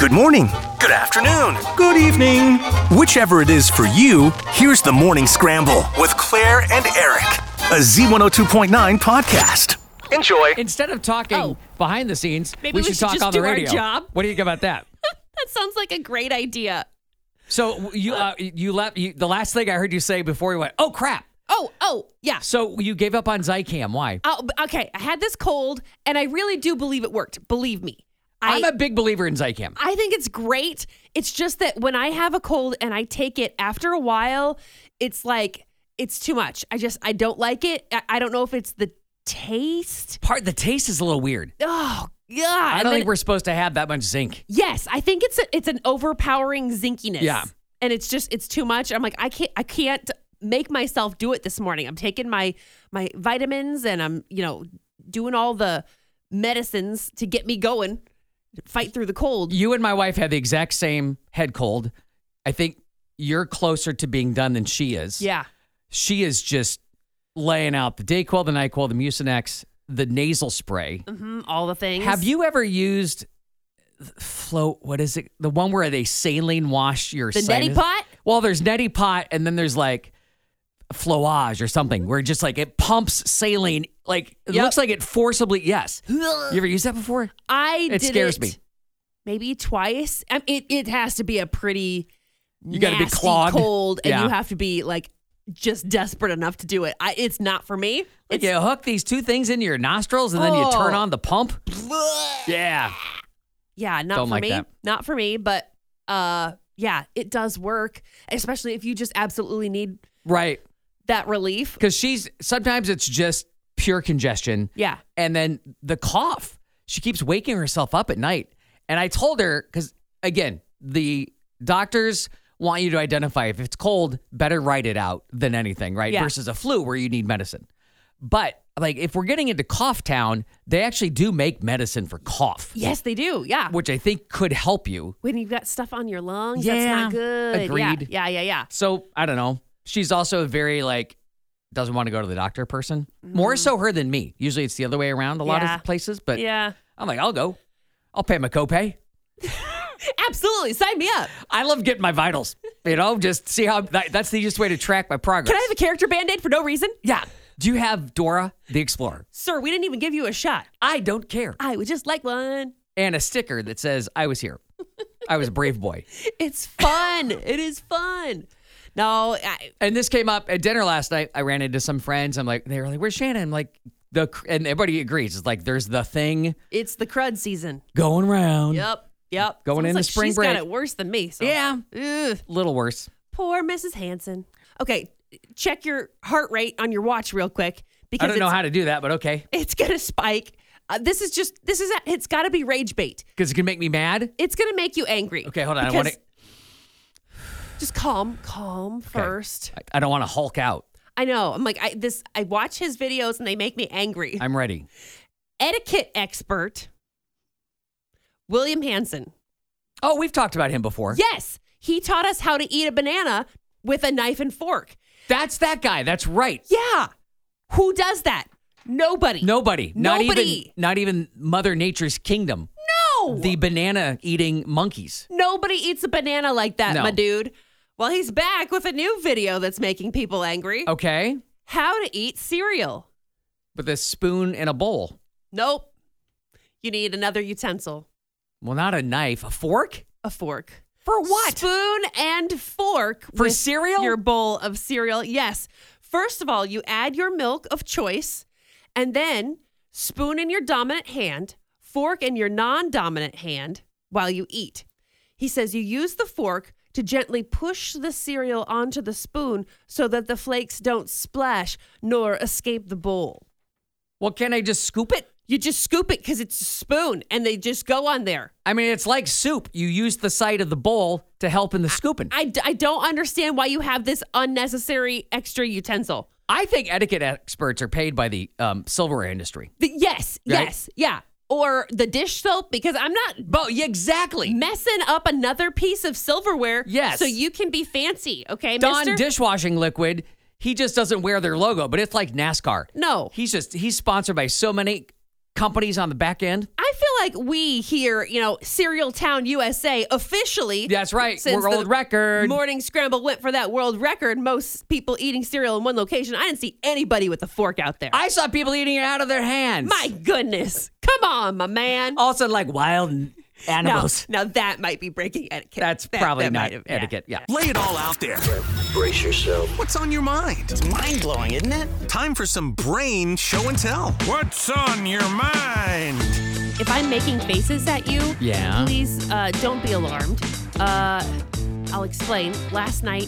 Good morning. Good afternoon. Good evening. Whichever it is for you, here's the Morning Scramble with Claire and Eric, a Z102.9 podcast. Enjoy. Instead of talking behind the scenes, Maybe we should talk just on the do our radio. job. What do you think about that? That sounds like a great idea. So you left. The last thing I heard you say before you went, "Oh crap!" Oh, yeah. So you gave up on Zicam. Why? Oh, okay. I had this cold, and I really do believe it worked. Believe me. I'm a big believer in Zicam. I think it's great. It's just that when I have a cold and I take it, after a while, it's like, it's too much. I don't like it. I don't know if it's the taste. The taste is a little weird. Oh, God. I don't think we're supposed to have that much zinc. Yes, I think it's an overpowering zinkiness. Yeah. And it's too much. I'm like, I can't make myself do it this morning. I'm taking my vitamins and I'm, doing all the medicines to get me going, fight through the cold. You and my wife had the exact same head cold. I think you're closer to being done than she is. Yeah. She is just laying out the Dayquil, the NyQuil, the Mucinex, the nasal spray. Mm-hmm, all the things. Have you ever used what is it? The one where they saline wash your sinus? Neti Pot? Well, there's Neti Pot, and then there's like Flowage or something where just like it pumps saline. Like it looks like it forcibly. Yes. You ever used that before? It scares me. Maybe twice. It has to be a pretty you got to be clogged. cold, and you have to be like just desperate enough to do it. It's not for me. Like you hook these two things into your nostrils and then you turn on the pump. Yeah. Yeah, not Don't for like me. that. Not for me, but yeah, it does work, especially if you just absolutely need that relief. Because sometimes it's just pure congestion. Yeah. And then the cough. She keeps waking herself up at night. And I told her, because again, the doctors want you to identify if it's cold, better write it out than anything, right? Yeah. Versus a flu where you need medicine. But like if we're getting into Cough Town, they actually do make medicine for cough. Yes, they do. Yeah. Which I think could help you. When you've got stuff on your lungs, that's not good. Agreed. Yeah. So I don't know. She's also a very doesn't want to go to the doctor person. More so her than me. Usually it's the other way around a lot of places. But I'm like, I'll go. I'll pay my copay. Absolutely. Sign me up. I love getting my vitals. Just see how that's the easiest way to track my progress. Can I have a character Band-Aid for no reason? Yeah. Do you have Dora the Explorer? Sir, we didn't even give you a shot. I don't care. I would just like one. And a sticker that says, I was here. I was a brave boy. It's fun. It is fun. No. And this came up at dinner last night. I ran into some friends. They were like, where's Shannon? I'm like, and everybody agrees. It's like, there's the thing. It's the crud season. Going around. Yep. Going into spring she's break. She's got it worse than me. So. Yeah. Ugh. Little worse. Poor Mrs. Hanson. Okay. Check your heart rate on your watch real quick. Because I don't know how to do that, but okay. It's going to spike. It's got to be rage bait. Because it can make me mad? It's going to make you angry. Okay, hold on. Just calm first. I don't want to Hulk out. I know. I'm like, I watch his videos and they make me angry. I'm ready. Etiquette expert, William Hanson. Oh, we've talked about him before. Yes. He taught us how to eat a banana with a knife and fork. That's that guy. That's right. Yeah. Who does that? Nobody. Not even Mother Nature's kingdom. No. The banana eating monkeys. Nobody eats a banana like that, my dude. Well, he's back with a new video that's making people angry. Okay. How to eat cereal. With a spoon and a bowl. Nope. You need another utensil. Well, not a knife. A fork? A fork. For what? Spoon and fork. For cereal? Your bowl of cereal. Yes. First of all, you add your milk of choice, and then spoon in your dominant hand, fork in your non-dominant hand while you eat. He says you use the fork to gently push the cereal onto the spoon so that the flakes don't splash nor escape the bowl. Well, can I just scoop it? You just scoop it because it's a spoon and they just go on there. I mean, it's like soup. You use the side of the bowl to help in the scooping. I don't understand why you have this unnecessary extra utensil. I think etiquette experts are paid by the silverware industry. Yes, yeah. Or the dish soap, because I'm not exactly messing up another piece of silverware. Yes. So you can be fancy, okay, Dawn mister? dishwashing liquid, he just doesn't wear their logo, but it's like NASCAR. No. He's sponsored by so many companies on the back end. I feel like we here, Cereal Town, USA, officially. That's right. Since World the record. Morning Scramble went for that world record. Most people eating cereal in one location. I didn't see anybody with a fork out there. I saw people eating it out of their hands. My goodness. Come on, my man. Also, like wild animals. Now that might be breaking etiquette. That's probably not etiquette. Yeah. Lay it all out there. Brace yourself. What's on your mind? It's mind-blowing, isn't it? Time for some brain show and tell. What's on your mind? If I'm making faces at you, Yeah. please don't be alarmed. I'll explain. Last night,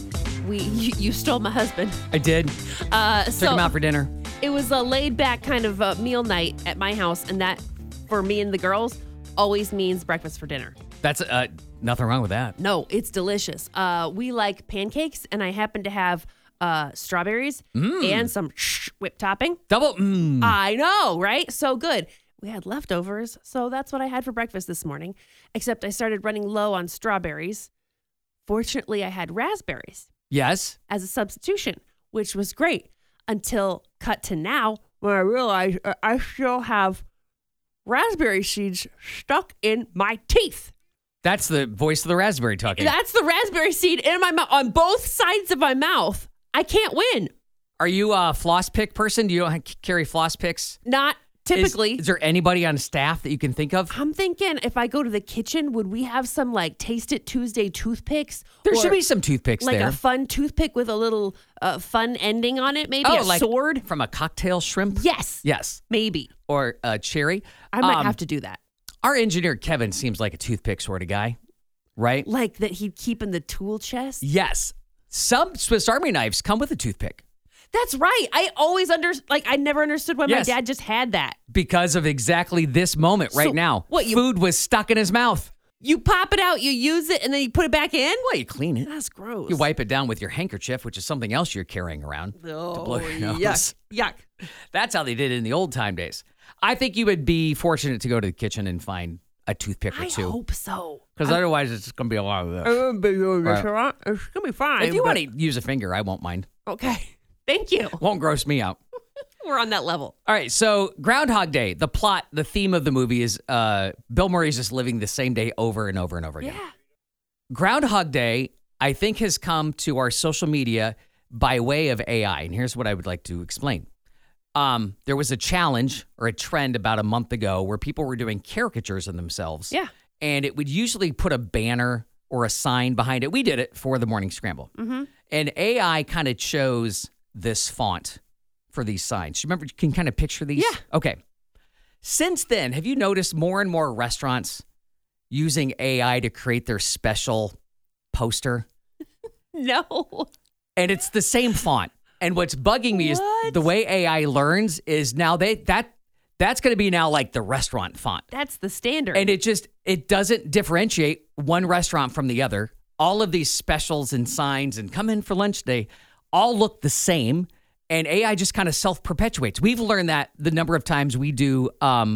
you stole my husband. I did. Took him out for dinner. It was a laid-back kind of meal night at my house, and that, for me and the girls, always means breakfast for dinner. That's nothing wrong with that. No, it's delicious. We like pancakes, and I happen to have strawberries and some whipped topping. Double. I know, right? So good. We had leftovers, so that's what I had for breakfast this morning, except I started running low on strawberries. Fortunately, I had raspberries Yes. as a substitution, which was great until cut to now when I realized I still have raspberry seeds stuck in my teeth. That's the voice of the raspberry talking. That's the raspberry seed in my mouth, on both sides of my mouth. I can't win. Are you a floss pick person? Do you carry floss picks? Not typically. Is there anybody on staff that you can think of? I'm thinking if I go to the kitchen, would we have some like Taste It Tuesday toothpicks? There Or should be some toothpicks like there. a fun toothpick with a little fun ending on it, maybe a like sword. from a cocktail shrimp? Yes. Yes. Maybe. Or cherry. I might have to do that. Our engineer, Kevin, seems like a toothpick sort of guy, right? Like that he'd keep in the tool chest. Yes. Some Swiss Army knives come with a toothpick That's right. I always I never understood why Yes. my dad just had that. because of exactly this moment right So, now. what, you- Food was stuck in his mouth. You pop it out, you use it, and then you put it back in? Well, you clean it. That's gross. You wipe it down with your handkerchief, which is something else you're carrying around to blow your nose. Yuck. That's how they did it in the old time days. I think you would be fortunate to go to the kitchen and find a toothpick or I two. hope so. Because otherwise, it's going to be a lot of this. It's going to be fine. If you but- want to use a finger, I won't mind. Okay. Thank you. Won't gross me out. We're on that level. All right, so Groundhog Day, the plot, the theme of the movie is Bill Murray's just living the same day over and over and over again. Yeah. Groundhog Day, I think, has come to our social media by way of AI, and here's what I would like to explain. There was a challenge or a trend about a month ago where people were doing caricatures of themselves. Yeah. And it would usually put a banner or a sign behind it. We did it for the Morning Scramble. Mm-hmm. And AI kind of chose this font for these signs. You remember, you can kind of picture these? Yeah. Okay. Since then, have you noticed more and more restaurants using AI to create their special poster? No. And it's the same font. And what's bugging me is What? the way AI learns is now that's going to be now like the restaurant font. That's the standard. And it doesn't differentiate one restaurant from the other. All of these specials and signs and come in for lunch day all look the same. And AI just kind of self-perpetuates. We've learned that the number of times we do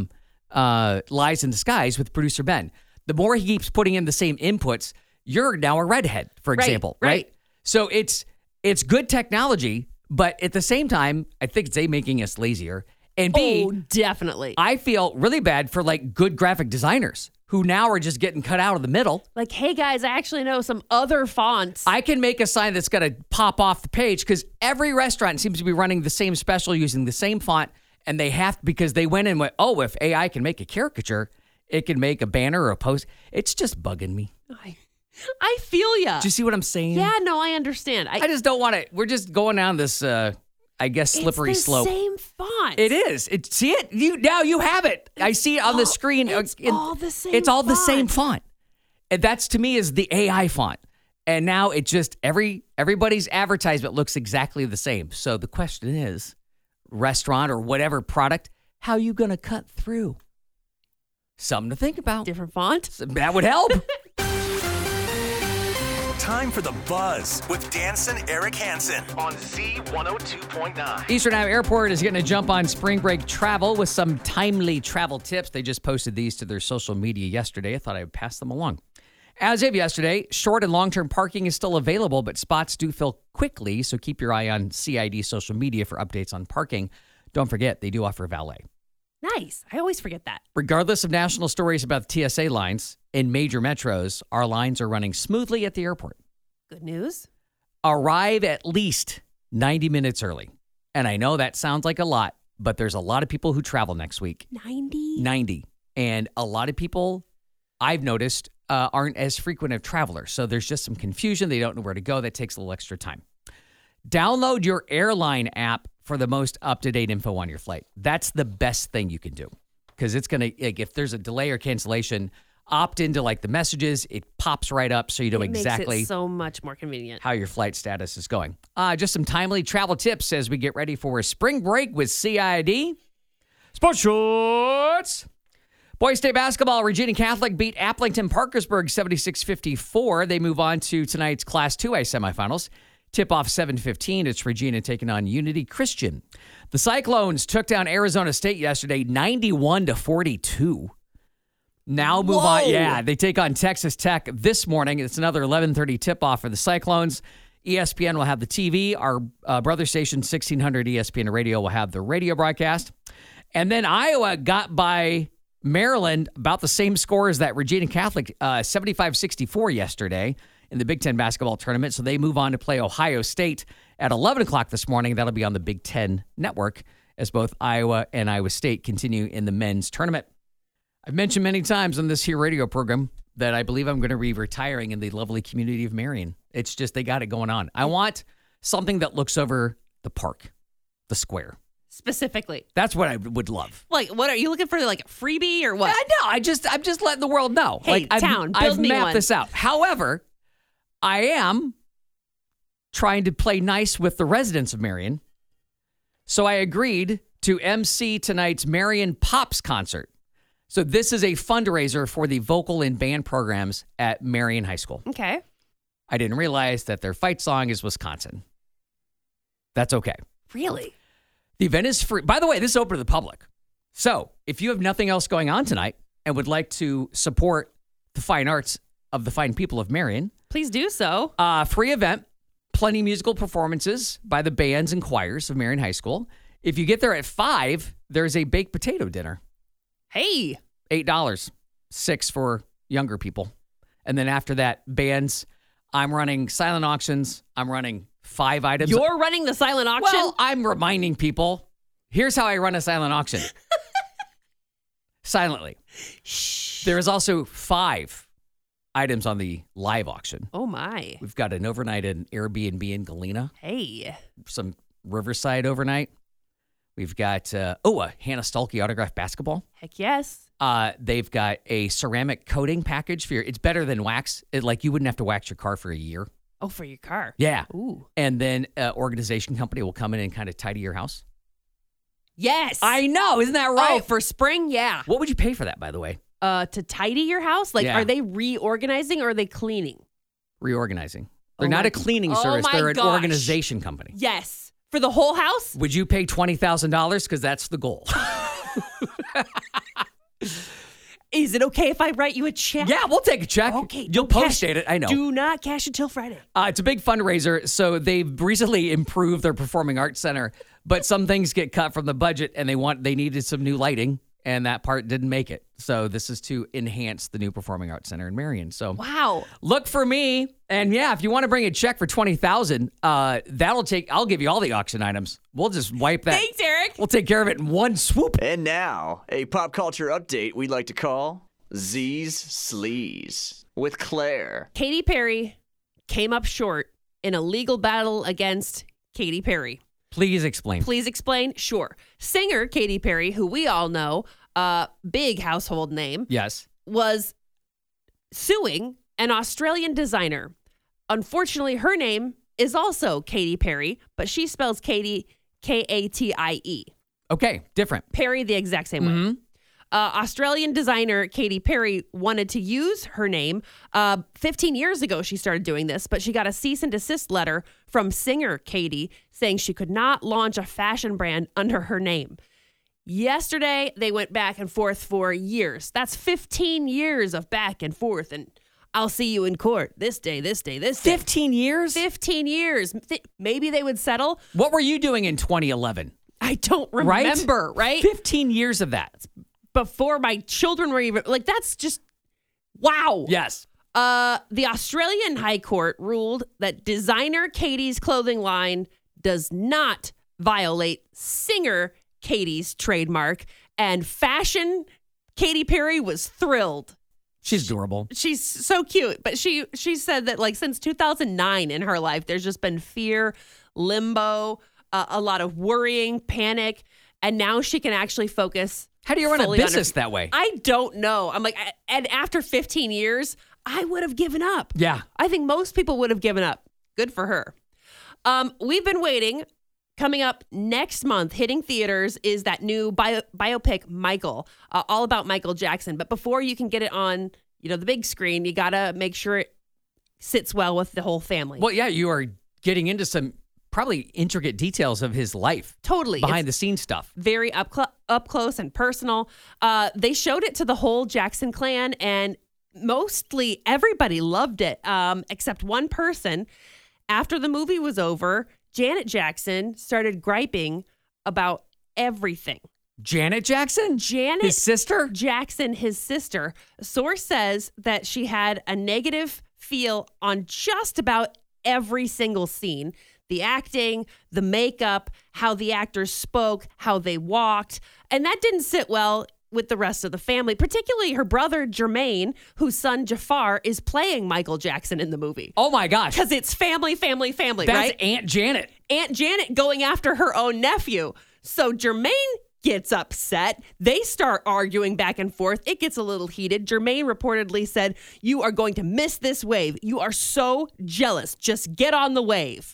Lies in Disguise with producer Ben. The more he keeps putting in the same inputs, you're now a redhead, for example, right? So it's good technology, but at the same time, I think it's A, making us lazier. And B, oh, definitely. I feel really bad for like good graphic designers who now are just getting cut out of the middle. Like, hey guys, I actually know some other fonts. I can make a sign that's going to pop off the page because every restaurant seems to be running the same special using the same font. And they have, because they went and went, oh, if AI can make a caricature, it can make a banner or a post. It's just bugging me. I feel ya. Do you see what I'm saying? Yeah, no, I understand. I just don't want to. We're just going down this, I guess, slippery it's the slope. Same font. It is. See it? Now you have it. I see it on the screen. It's all the same. It's all the font. same font. And that's, to me, is the AI font. And now it just, everybody's advertisement looks exactly the same. So the question is, restaurant or whatever product, how you going to cut through? Something to think about. Different font. That would help. Time for The Buzz with Danson Eric Hansen On Z102.9. Eastern Iowa Airport is getting a jump on spring break travel with some timely travel tips. They just posted these to their social media yesterday. I thought I would pass them along. As of yesterday, short and long-term parking is still available, but spots do fill quickly, so keep your eye on CID social media for updates on parking. Don't forget, they do offer valet. Nice. I always forget that. Regardless of national stories about the TSA lines in major metros, our lines are running smoothly at the airport. Good news. Arrive at least 90 minutes early. And I know that sounds like a lot, but there's a lot of people who travel next week. 90. And a lot of people, I've noticed, aren't as frequent of travelers. So there's just some confusion. They don't know where to go. That takes a little extra time. Download your airline app for the most up-to-date info on your flight. That's the best thing you can do, because it's going to, like, if there's a delay or cancellation, opt into like the messages. It pops right up so you know exactly makes it so much more convenient. how your flight status is going. Just some timely travel tips as we get ready for a spring break with CID. Sports Shorts. Boys State basketball, Regina Catholic beat Applington Parkersburg 76-54. They move on to tonight's Class 2A semifinals. Tip-off 7:15. It's Regina taking on Unity Christian. The Cyclones took down Arizona State yesterday 91-42. Now move on. Yeah, they take on Texas Tech this morning. It's another 11:30 tip-off for the Cyclones. ESPN will have the TV. Our brother station, 1600 ESPN Radio, will have the radio broadcast. And then Iowa got by Maryland about the same score as that Regina Catholic, 75-64 yesterday in the Big Ten basketball tournament. So they move on to play Ohio State at 11 o'clock this morning. That'll be on the Big Ten Network as both Iowa and Iowa State continue in the men's tournament. I've mentioned many times on this here radio program that I believe I'm going to be retiring in the lovely community of Marion. It's just they got it going on. I want something that looks over the park, the square. Specifically. That's what I would love. Like, what are you looking for? Like a freebie or what? No, I'm just letting the world know. Hey, like, town, I've build me mapped one. this out. However, I am trying to play nice with the residents of Marion. So I agreed to MC tonight's Marion Pops concert. So this is a fundraiser for the vocal and band programs at Marion High School. Okay. I didn't realize that their fight song is Wisconsin. That's okay. Really? The event is free. By the way, this is open to the public. So if you have nothing else going on tonight and would like to support the fine arts of the fine people of Marion, Please do so. free event, plenty of musical performances by the bands and choirs of Marion High School. If you get there at 5, there's a baked potato dinner. Hey. $8, $6 for younger people. And then after that, bands. I'm running silent auctions. I'm running 5 items. You're running the silent auction? Well, I'm reminding people. Here's how I run a silent auction. Silently. Shh. There is also 5 items on the live auction. Oh, my. We've got an overnight at an Airbnb in Galena. Hey. Some Riverside overnight. We've got, a Hannah Stuelke autographed basketball. Heck yes. They've got a ceramic coating package for it's better than wax. Like you wouldn't have to wax your car for a year. Oh, for your car. Yeah. Ooh. And then an organization company will come in and kind of tidy your house. Yes. I know. Isn't that right? Oh, for spring? Yeah. What would you pay for that, by the way? To tidy your house? Like, Yeah. are they reorganizing or are they cleaning? Reorganizing. They're Oh not my- a cleaning oh service. my They're an gosh. organization company. Yes. For the whole house? Would you pay $20,000? Because that's the goal. Is it okay if I write you a check? Yeah, we'll take a check. Okay. You'll don't cash- post-date it. I know. Do not cash until Friday. It's a big fundraiser, so they've recently improved their performing arts center, but some things get cut from the budget, and they needed some new lighting, and that part didn't make it. So this is to enhance the new performing arts center in Marion. So Wow. look for me, and yeah, if you want to bring a check for $20,000, I'll give you all the auction items. We'll just wipe that. Thanks, Eric. We'll take care of it in one swoop. And now, a pop culture update we like to call Z's Sleaze with Claire. Katy Perry came up short in a legal battle against Katy Perry. Please explain. Please explain? Sure. Singer Katy Perry, who we all know, big household name, Yes. was suing an Australian designer. Unfortunately, her name is also Katy Perry, but she spells Katy Katie. Okay, different. Perry the exact same way. Australian designer Katy Perry wanted to use her name. 15 years ago, she started doing this, but she got a cease and desist letter from singer Katy saying she could not launch a fashion brand under her name. Yesterday, they went back and forth for years. That's 15 years of back and forth. And I'll see you in court this day, this day, this day. 15 years? 15 years. Maybe they would settle. What were you doing in 2011? I don't remember, right? 15 years of that. Before my children were even, like, that's just, wow. Yes. The Australian High Court ruled that designer Katie's clothing line does not violate singer Katie's trademark, and fashion Katy Perry was thrilled. She's adorable. She's so cute, but she said that, like, since 2009 in her life, there's just been fear, limbo, a lot of worrying, panic, and now she can actually focus. How do you run a fully on business that way? I don't know. I'm like, and after 15 years, I would have given up. Yeah. I think most people would have given up. Good for her. We've been waiting. Coming up next month, hitting theaters, is that new biopic, Michael, all about Michael Jackson. But before you can get it on, the big screen, you got to make sure it sits well with the whole family. Well, yeah, you are getting into some probably intricate details of his life. Totally. Behind the scenes stuff. Very up close and personal. They showed it to the whole Jackson clan, and mostly everybody loved it, except one person. After the movie was over, Janet Jackson started griping about everything. Janet Jackson? His sister? Jackson, his sister. A source says that she had a negative feel on just about every single scene. The acting, the makeup, how the actors spoke, how they walked. And that didn't sit well with the rest of the family, particularly her brother, Jermaine, whose son, Jafar, is playing Michael Jackson in the movie. Oh, my gosh. Because it's family, That's right? Aunt Janet. Aunt Janet going after her own nephew. So Jermaine gets upset. They start arguing back and forth. It gets a little heated. Jermaine reportedly said, "You are going to miss this wave. You are so jealous. Just get on the wave."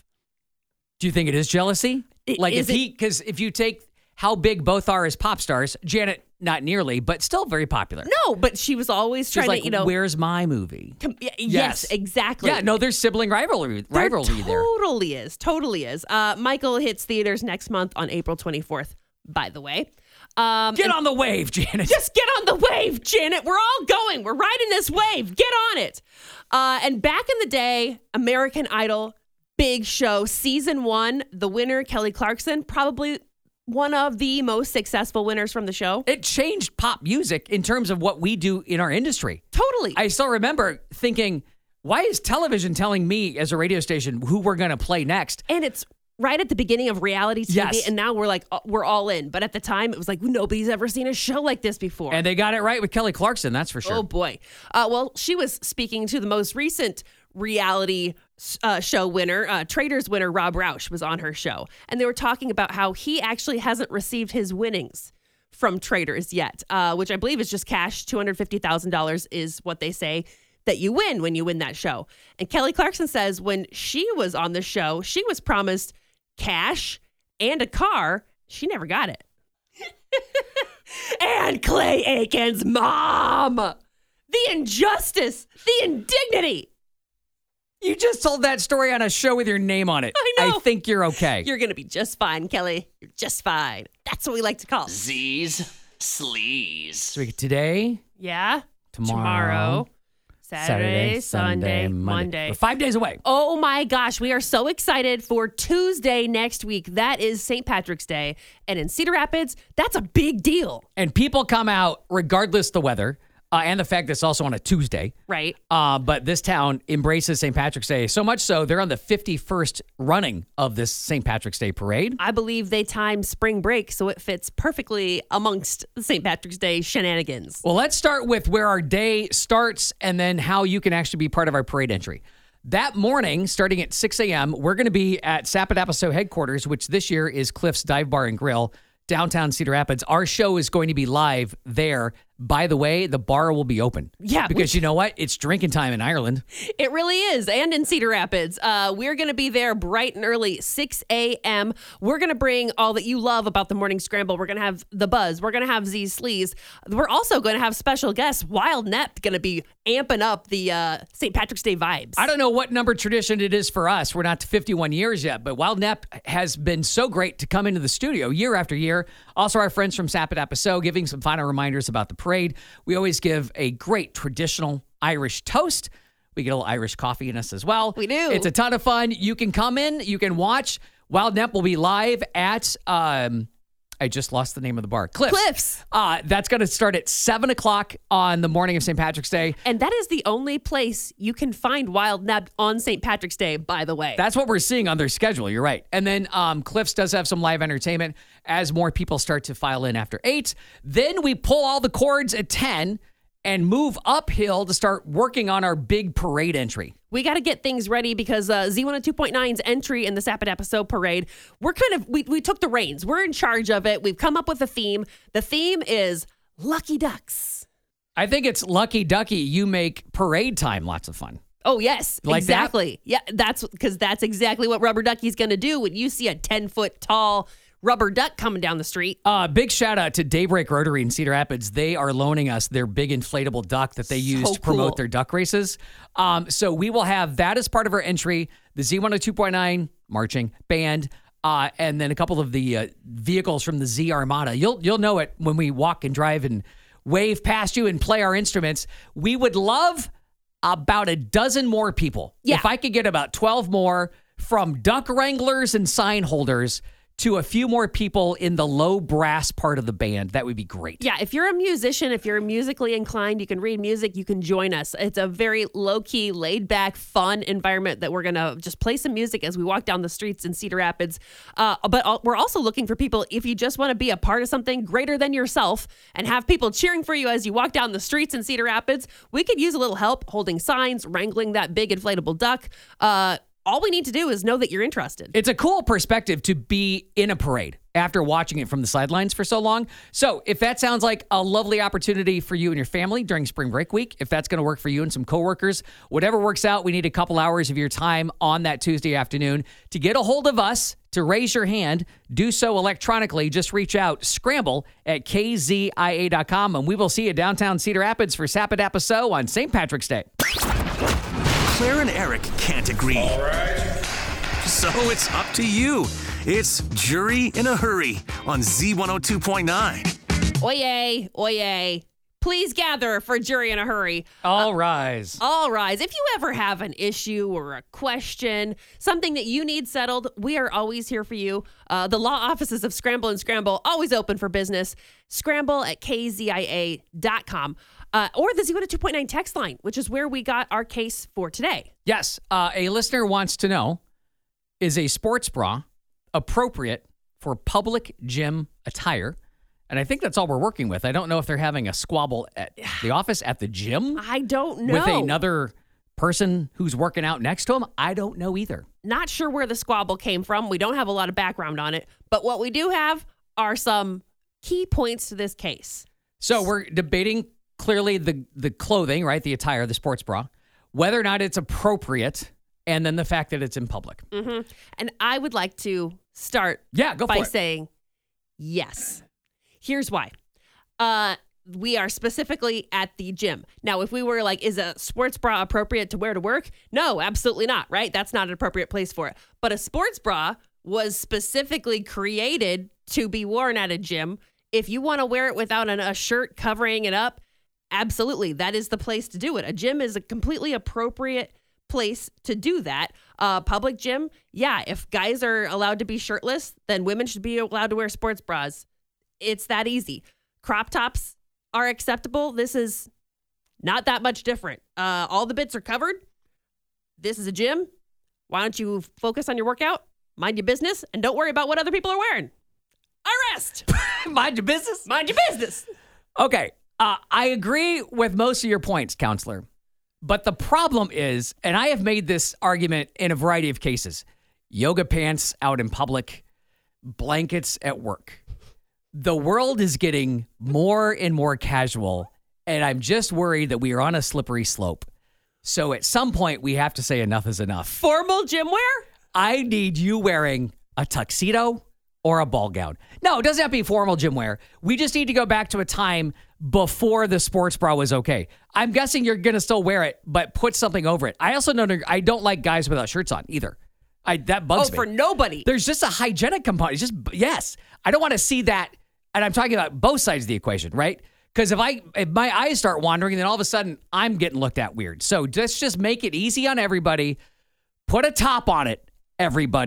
Do you think it is jealousy? Because if you take how big both are as pop stars, Janet, not nearly, but still very popular. No, but she was always She's trying like, to, where's my movie? Yes, exactly. Yeah, no, there's sibling rivalry there. Totally is. Michael hits theaters next month on April 24th, by the way. Get on the wave, Janet. Just get on the wave, Janet. We're all going. We're riding this wave. Get on it. And back in the day, American Idol, big show, season 1, the winner, Kelly Clarkson, probably one of the most successful winners from the show. It changed pop music in terms of what we do in our industry. Totally. I still remember thinking, why is television telling me as a radio station who we're going to play next? And it's right at the beginning of reality TV, Yes. and now we're like, we're all in. But at the time, it was like, nobody's ever seen a show like this before. And they got it right with Kelly Clarkson, that's for sure. Oh, boy. Well, she was speaking to the most recent reality show winner, Traders winner, Rob Roush was on her show. And they were talking about how he actually hasn't received his winnings from Traders yet, which I believe is just cash. $250,000 is what they say that you win when you win that show. And Kelly Clarkson says when she was on the show, she was promised cash and a car. She never got it. And Clay Aiken's mom. The injustice, the indignity. You just told that story on a show with your name on it. I know. I think you're okay. You're going to be just fine, Kelly. You're just fine. That's what we like to call it. Z's Sleaze. So today, Yeah. tomorrow, Saturday, Sunday, Monday. We're 5 days away. Oh my gosh, we are so excited for Tuesday next week. That is St. Patrick's Day. And in Cedar Rapids, that's a big deal. And people come out regardless the weather. And the fact that it's also on a Tuesday. Right. But this town embraces St. Patrick's Day. So much so, they're on the 51st running of this St. Patrick's Day parade. I believe they timed spring break, so it fits perfectly amongst the St. Patrick's Day shenanigans. Well, let's start with where our day starts and then how you can actually be part of our parade entry. That morning, starting at 6 a.m., we're going to be at Sapadapaso headquarters, which this year is Cliff's Dive Bar and Grill, downtown Cedar Rapids. Our show is going to be live there. By the way, the bar will be open. Yeah. Because you know what? It's drinking time in Ireland. It really is. And in Cedar Rapids. We're going to be there bright and early, 6 a.m. We're going to bring all that you love about the Morning Scramble. We're going to have the buzz. We're going to have Z's Sleaze. We're also going to have special guests. Wild Nep going to be amping up the St. Patrick's Day vibes. I don't know what number tradition it is for us. We're not to 51 years yet, but Wild Nep has been so great to come into the studio year after year. Also, our friends from Sapadapaso giving some final reminders about the parade. We always give a great traditional Irish toast. We get a little Irish coffee in us as well. We do. It's a ton of fun. You can come in, you can watch Wild Nep will be live at, I just lost the name of the bar. Cliffs. That's going to start at 7 o'clock on the morning of St. Patrick's Day. And that is the only place you can find Wild Nep on St. Patrick's Day, by the way. That's what we're seeing on their schedule. You're right. And then Cliffs does have some live entertainment as more people start to file in after 8. Then we pull all the cords at 10 and move uphill to start working on our big parade entry. We got to get things ready because Z102.9's entry in the Sapid Episode Parade, we took the reins. We're in charge of it. We've come up with a theme. The theme is Lucky Ducks. I think it's Lucky Ducky. You make parade time lots of fun. Oh, yes, like exactly. Yeah, that's exactly what Rubber Ducky's going to do when you see a 10-foot tall rubber duck coming down the street. Big shout out to Daybreak Rotary in Cedar Rapids. They are loaning us their big inflatable duck that they use to promote their duck races. So we will have that as part of our entry, the Z102.9 marching band, and then a couple of the vehicles from the Z Armada. You'll know it when we walk and drive and wave past you and play our instruments. We would love about a dozen more people. Yeah. If I could get about 12 more, from duck wranglers and sign holders to a few more people in the low brass part of the band, that would be great. Yeah, if you're a musician, if you're musically inclined, you can read music, you can join us. It's a very low-key, laid-back, fun environment that we're going to just play some music as we walk down the streets in Cedar Rapids. But we're also looking for people, if you just want to be a part of something greater than yourself and have people cheering for you as you walk down the streets in Cedar Rapids, we could use a little help holding signs, wrangling that big inflatable duck. All we need to do is know that you're interested. It's a cool perspective to be in a parade after watching it from the sidelines for so long. So if that sounds like a lovely opportunity for you and your family during spring break week, if that's going to work for you and some coworkers, whatever works out, we need a couple hours of your time on that Tuesday afternoon to get a hold of us, to raise your hand. Do so electronically. Just reach out, scramble@kzia.com, and we will see you downtown Cedar Rapids for Sapid Episode on St. Patrick's Day. Claire and Eric can't agree. All right. So it's up to you. It's Jury in a Hurry on Z102.9. Oyez, oyez. Please gather for Jury in a Hurry. All rise. All rise. If you ever have an issue or a question, something that you need settled, we are always here for you. The law offices of Scramble and Scramble, always open for business. Scramble@kzia.com. Or the Z102.9 text line, which is where we got our case for today. Yes. A listener wants to know, is a sports bra appropriate for public gym attire? And I think that's all we're working with. I don't know if they're having a squabble at the office, at the gym. I don't know. With another person who's working out next to him. I don't know either. Not sure where the squabble came from. We don't have a lot of background on it. But what we do have are some key points to this case. So we're debating clearly the clothing, right? The attire, the sports bra, whether or not it's appropriate, and then the fact that it's in public. Mm-hmm. And I would like to start by saying yes. Here's why. We are specifically at the gym. Now, if we were like, is a sports bra appropriate to wear to work? No, absolutely not, right? That's not an appropriate place for it. But a sports bra was specifically created to be worn at a gym. If you want to wear it without a shirt covering it up, absolutely, that is the place to do it. A gym is a completely appropriate place to do that. Public gym, yeah, if guys are allowed to be shirtless, then women should be allowed to wear sports bras. It's that easy. Crop tops are acceptable. This is not that much different. All the bits are covered. This is a gym. Why don't you focus on your workout, mind your business, and don't worry about what other people are wearing? Arrest! Mind your business? Mind your business. Okay. I agree with most of your points, counselor. But the problem is, and I have made this argument in a variety of cases, yoga pants out in public, blankets at work. The world is getting more and more casual, and I'm just worried that we are on a slippery slope. So at some point, we have to say enough is enough. Formal gym wear? I need you wearing a tuxedo or a ball gown. No, it doesn't have to be formal gym wear. We just need to go back to a time before the sports bra was okay. I'm guessing you're going to still wear it, but put something over it. I also know I don't like guys without shirts on either. That bugs me. Oh, for nobody. There's just a hygienic component. It's just, yes. I don't want to see that. And I'm talking about both sides of the equation, right? Because if my eyes start wandering, then all of a sudden I'm getting looked at weird. So let's just make it easy on everybody. Put a top on it, everybody.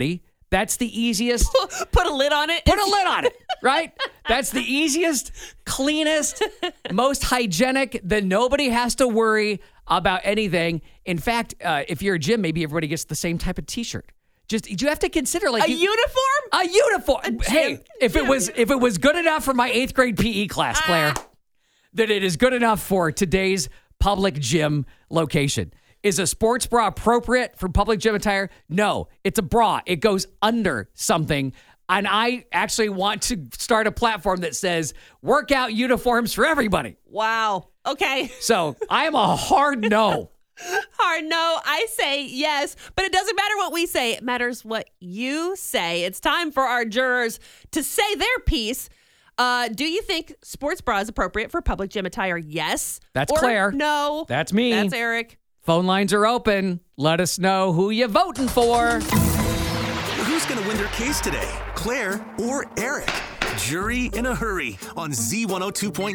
That's the easiest. Put a lid on it. Put a lid on it, right? That's the easiest, cleanest, most hygienic, that nobody has to worry about anything. In fact, if you're a gym, maybe everybody gets the same type of T-shirt. Just you have to consider like a uniform. A uniform. Hey, if it was good enough for my 8th grade PE class, Claire, then it is good enough for today's public gym location. Is a sports bra appropriate for public gym attire? No, it's a bra. It goes under something. And I actually want to start a platform that says workout uniforms for everybody. Wow. Okay. So I am a hard no. Hard no. I say yes, but it doesn't matter what we say. It matters what you say. It's time for our jurors to say their piece. Do you think sports bra is appropriate for public gym attire? Yes. That's or Claire. No. That's me. That's Eric. Phone lines are open. Let us know who you voting for. Who's going to win their case today? Claire or Eric? Jury in a hurry on Z102.9.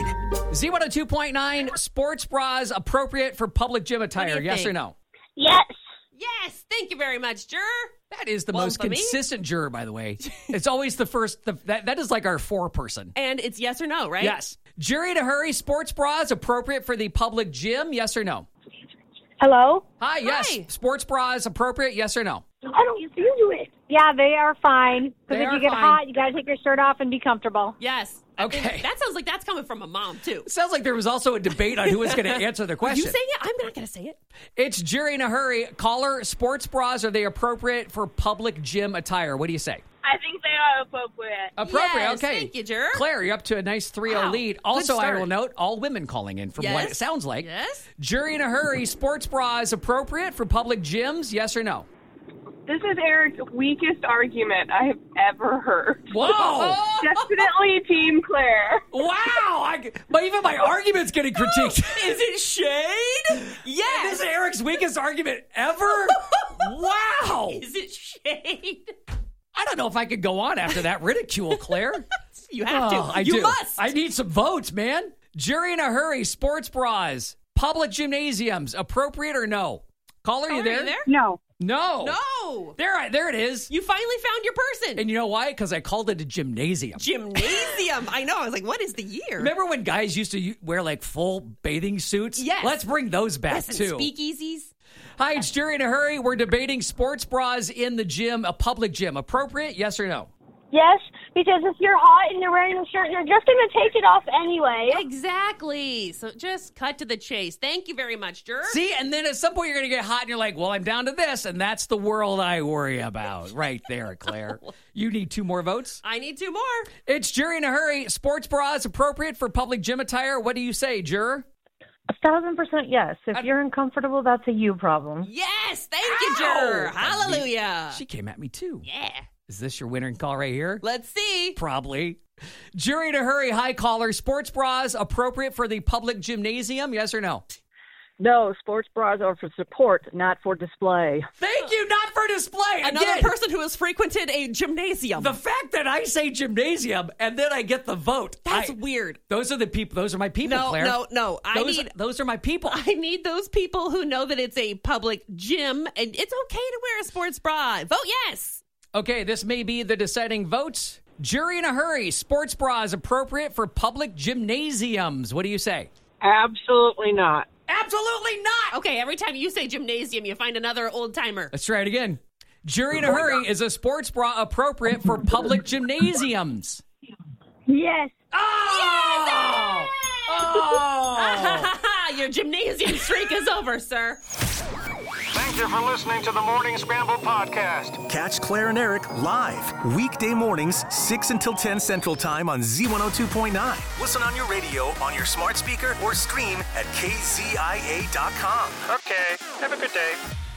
Z102.9, sports bras appropriate for public gym attire, yes think? or no? Yes. Yes. Thank you very much, juror. That is the One most for me. consistent juror, by the way. It's always the first, that is like our 4-person. And it's yes or no, right? Yes. Jury in a hurry, sports bras appropriate for the public gym, yes or no? Hello? Hi, yes. Hi. Sports bras appropriate, yes or no? I don't do it. Yeah, they are fine. They Because if are you get fine. hot, you got to take your shirt off and be comfortable. Yes. Okay. That sounds like that's coming from a mom, too. Sounds like there was also a debate on who was going to answer the Are question. you saying it? I'm not going to say it. It's Jury in a hurry. Caller, sports bras, are they appropriate for public gym attire? What do you say? I think they are appropriate. Appropriate, Yes, okay. thank you, juror. Claire, you're up to a nice 3-0 Wow. lead. Good Also, I start. will note, all women calling in from what Yes. it sounds like. Yes. Jury in a hurry, sports bras appropriate for public gyms, yes or no? This is Eric's weakest argument I have ever heard. Whoa! Definitely Team Claire. Wow! Even my argument's getting critiqued. Is it shade? Yes. This is Eric's weakest argument ever? Wow! Is it shade? I don't know if I could go on after that ridicule, Claire. You have to. I you do. must. I need some votes, man. Jury in a hurry, sports bras, public gymnasiums, appropriate or no? Caller, you Are there? you there? No. No. No. There it is. You finally found your person. And you know why? Because I called it a gymnasium. Gymnasium. I know. I was like, what is the year? Remember when guys used to wear like full bathing suits? Yes. Let's bring those back Yes, and too. speakeasies. Hi, it's Jury in a hurry. We're debating sports bras in the gym, a public gym. Appropriate? Yes or no? Yes, because if you're hot and you're wearing a shirt, you're just going to take it off anyway. Exactly. So just cut to the chase. Thank you very much, juror. See, and then at some point you're going to get hot and you're like, well, I'm down to this. And that's the world I worry about right there, Claire. You need 2 more votes? I need 2 more. It's Jury in a hurry. Sports bras appropriate for public gym attire. What do you say, juror? 1,000% yes. If you're uncomfortable, that's a you problem. Yes. Thank you, juror. Ow. Hallelujah. She came at me too. Yeah. Is this your winner call right here? Let's see. Probably. Jury in a hurry. Hi, caller. Sports bras appropriate for the public gymnasium? Yes or no? No, sports bras are for support, not for display. Thank you. Not for display. Another Again, person who has frequented a gymnasium. the fact that I say gymnasium and then I get the vote. That's weird. Those are the people. Those are my people, No, Claire. no. Those are my people. I need those people who know that it's a public gym and it's okay to wear a sports bra. Vote yes. Okay, this may be the deciding vote. Jury in a hurry. Sports bras appropriate for public gymnasiums. What do you say? Absolutely not. Absolutely not. Okay, every time you say gymnasium, you find another old timer. Let's try it again. Jury in a hurry. Is a sports bra appropriate for public gymnasiums? Yes. Oh! Oh! Your gymnasium streak is over, sir. Thank you for listening to the Morning Scramble podcast. Catch Claire and Eric live weekday mornings 6 until 10 Central Time on Z102.9. Listen on your radio, on your smart speaker, or stream at kzia.com. Okay, have a good day.